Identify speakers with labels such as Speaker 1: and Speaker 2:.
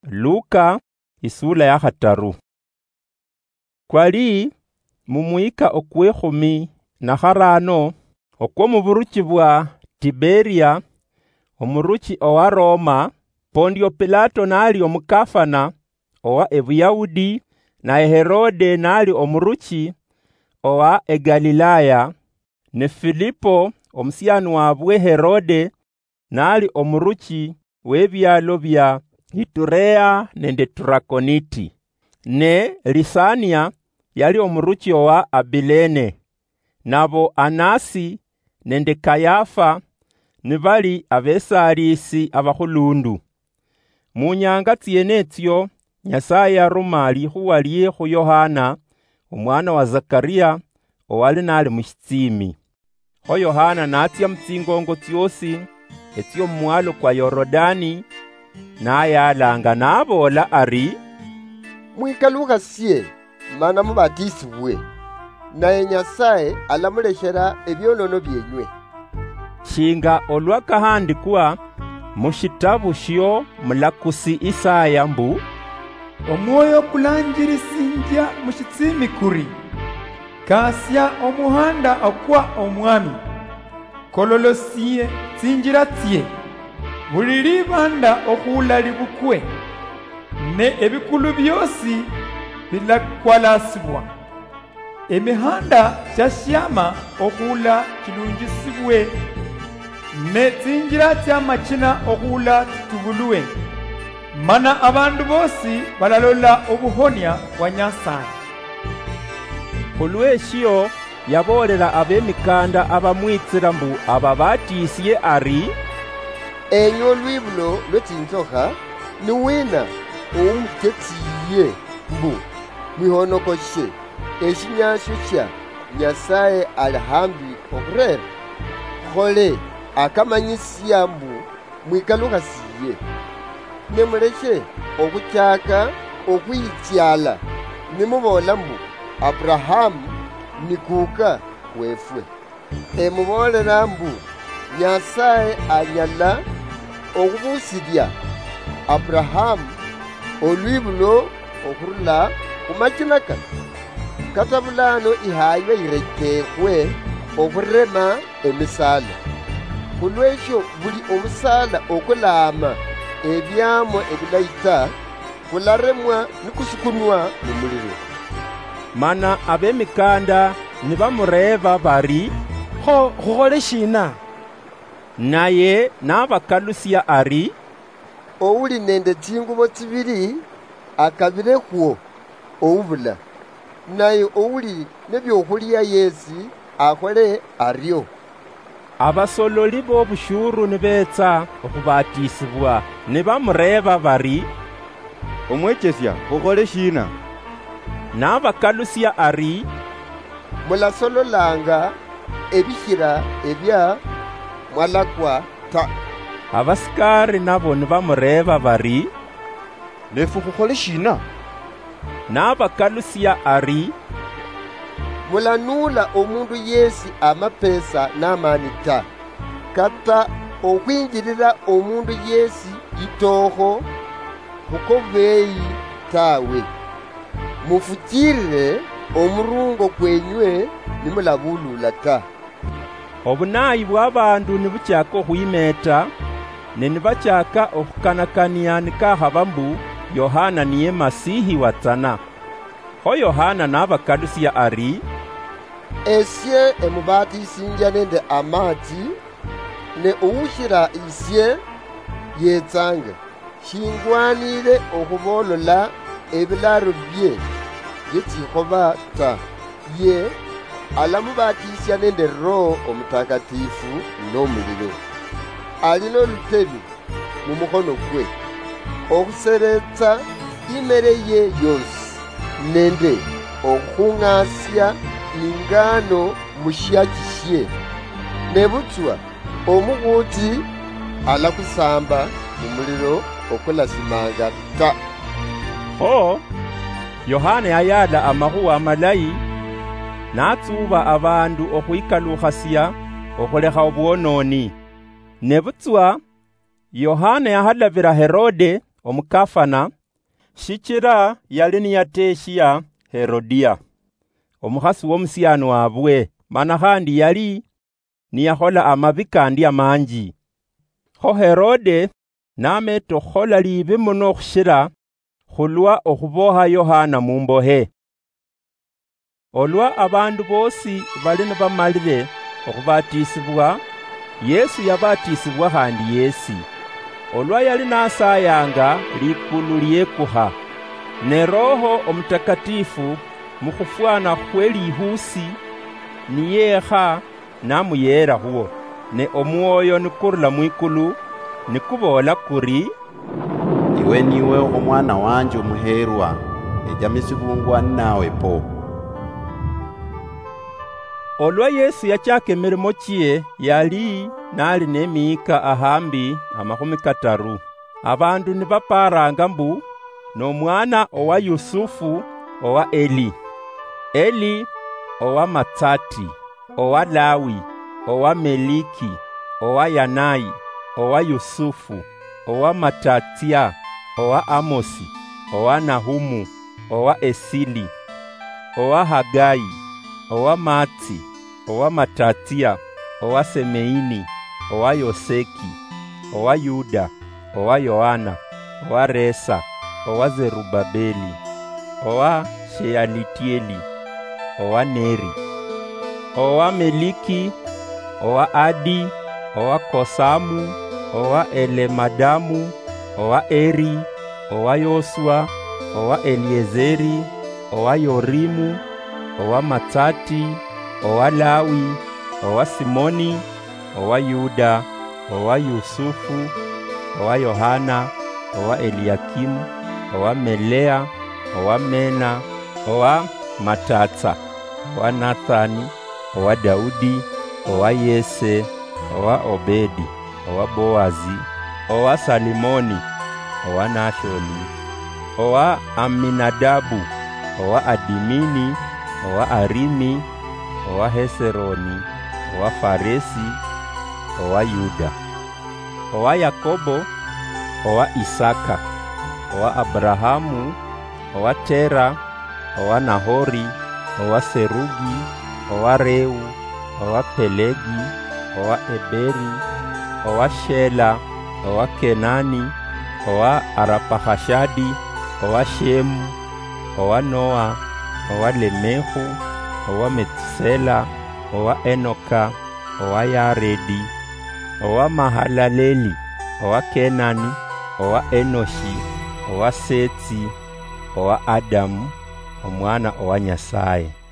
Speaker 1: Luka isula ya 3. Kwali mumwika okwe-10 na 5 okwo muburuki bwa Tiberia, omuruki owa Roma. Pondio Pilato nali omukafana owa Ebuyahudi, na Herode nali omuruki owa Egalilaya, ne Filipo omusyani wabwe Herode nali omuruki w'ebyalo bya Iturea nende Trakoniti, ne Lisania yali omuruki owa Abilene, nabo Anasi nende Kayafa nibali abesalisi abakhulundu. Munyanga tyenetyo Nyasaye yaruma likhuwa lye khu Yohana omwana wa Zakaria owali nali mushitsimi. Ho Yohana natsya mutsingongo tyosi etsyo mumwalo kwa Yorodani, nayalanga nabola ari,
Speaker 2: "Mwikalukhasye mana mubatisibwe, naye Nyasaye alamuleshera ebyonono byenywe."
Speaker 1: Shinga olwakahandikwa mushitabu shyo mulakusi Isaya mbu,
Speaker 3: "Omwoyo kulanjirisinja mushitsimi kuri, kasya omuhanda okwa omwami, kololosiye tsinjira tsye, buli libanda okhula libukwe, ne ebikulu byosi bilakwalasibwa. Emihanda syasyama okhula kilunjisibwe, ne tsinjira tsyamachina okhula tubulwe. Mana abandu bosi balalola obuhonya bwa Nyasaye."
Speaker 1: Khulweshyo yabolela abemikanda abamwitsira mbu ababatisye ari,
Speaker 2: "Enyo olwibulo lwetsinzokha niwina oumutetsiye mbu mwihonokoshe eshinyasho sha Nyasaye ali hambi okhurera. Khole akamanyisya mbu mwikalukhasiye, nemuleshe okhuchaka okhwitsyala nimubola mbu Aburahamu nikuka wefwe. Emubolela mbu Nyasaye anyala okhubusirya Aburahamu olwibulo okhurula khumachina kano, kata bulano ihaywe irekekhwe okhurema emisala. Khulweshyo buli omusala okulama ebyamo ebilayi ta kularemwa nikusukunwa mumuliro."
Speaker 1: Mana abemikanda nibamureba bari,
Speaker 4: "Ho khukhole shina?"
Speaker 1: Naye nabakalusya ari,
Speaker 2: "Ouli nende tsingubo tsibili akabirekhwo oubula, naye ouli nebyokhulya yesi akhole aryo."
Speaker 1: Abasololi b'obushuru nibetsa okhubatisibwa nibamureba bari,
Speaker 5: "Omwechesya khukhole shina?"
Speaker 1: Nabakalusya ari,
Speaker 2: "Mulasololanga ebishira ebya mwalakwa ta."
Speaker 1: Abasikari nabo nibamureba bari,
Speaker 5: "Nefu khukhole shina?"
Speaker 1: Nabakalusya ari,
Speaker 2: "Mulanula omundu yesi amapesa n'amani ta, kata okhwinjilila omundu yesi itokho khukobeyi tawe. Mufukirire omurungo kwenywe nimulabulula ta."
Speaker 1: Obunayi bw'abandu nibuchaka okhwimeta, ne nibachaka okhukanakania nikakhaba mbu Yohana niye Masihi watsana. Ho Yohana nabakalusya ari,
Speaker 2: "Esye emubatisinja nende amatsi, ne uwushira isye yetsanga. Shingwanile okhubolola ebilaro bye byetsikhoba ta. Ye alamubatisya nende Roho Omutakatifu n'omuliro. Ali n'olutebi mumukhono kwe okhuseretsa imere ye yosi, nende okhung'asya ingano mushyakisye. Ne butswa omukhuti alakusamba mumuliro okulasimanga ta."
Speaker 1: Ho Yohana yayala amakhuwa amalayi, natsuba abandu okhwikalukhasya okhulekha obwononi. Ne butswa Yohana yahalabira Herode omukafana Shikira yali niyateshiya Herodia, omukhasi w'omusyani wabwe, mana khandi yali niyahola amabi kandi amanji. Ho Herode nameta okhola libi muno okhushira khulwa okhuboha Yohana mumbohe. Olwa abandu bosi bali nibamalire okhubatisibwa, Yesu yabatisibwa khandi yesi. Olwa yali nasayanga likulu lyekuha, ne Roho Omutakatifu mukhufwana khwe lihusi niyekha namuyera huwo, ne omwoyo nikurula mwikulu nikubola kuri,
Speaker 6: iwe niwe omwana wanje omuherwa, ejamisibungwa nawe po.
Speaker 1: Olwa Yesu yachaka emirimo chiye yali nali n'emyaka ahambi 30. Abandu nibaparanga mbu n'omwana owa Yusufu owa Eli, Eli owa Matsati, owa Lawi, owa Meliki, owa Yanai, owa Yusufu, owa Matatia, owa Amosi, owa Nahumu, owa Esili, owa Hagai, owa Matsi, owa Matatia, owa Semeini, owa Yoseki, owa Yuda, owa Yohana, owa Resa, owa Zerubabeli, owa Shealitieli, owa Neri, owa Meliki, owa Adi, owa Kosamu, owa Elemadamu, owa Eri, owa Yosua, owa Eliezeri, owa Yorimu, owa Matsati, owa Lawi, owa Simoni, owa Yuda, owa Yusufu, owa Yohana, owa Eliakimu, owa Melea, owa Mena, owa Matatsa, owa Nathani, owa Daudi, owa Yese, owa Obedi, owa Boazi, owa Salimoni, owa Nashoni, owa Aminadabu, owa Adimini, owa Arimi, owa Heseroni, owa Faresi, owa Yuda, owa Yakobo, owa Isaka, owa Abrahamu, owa Tera, owa Nahori, owa Serugi, owa Reu, owa Pelegi, owa Eberi, owa Shela, owa Kenani, owa Arapahashadi, owa Shemu, owa Noa, owa Lemehu, owa Metusela, owa Enoka, owa Yaredi, owa Mahalaleli, owa Kenani, owa Enoshi, owa Setsi, owa Adamu, omwana owa Nyasaye.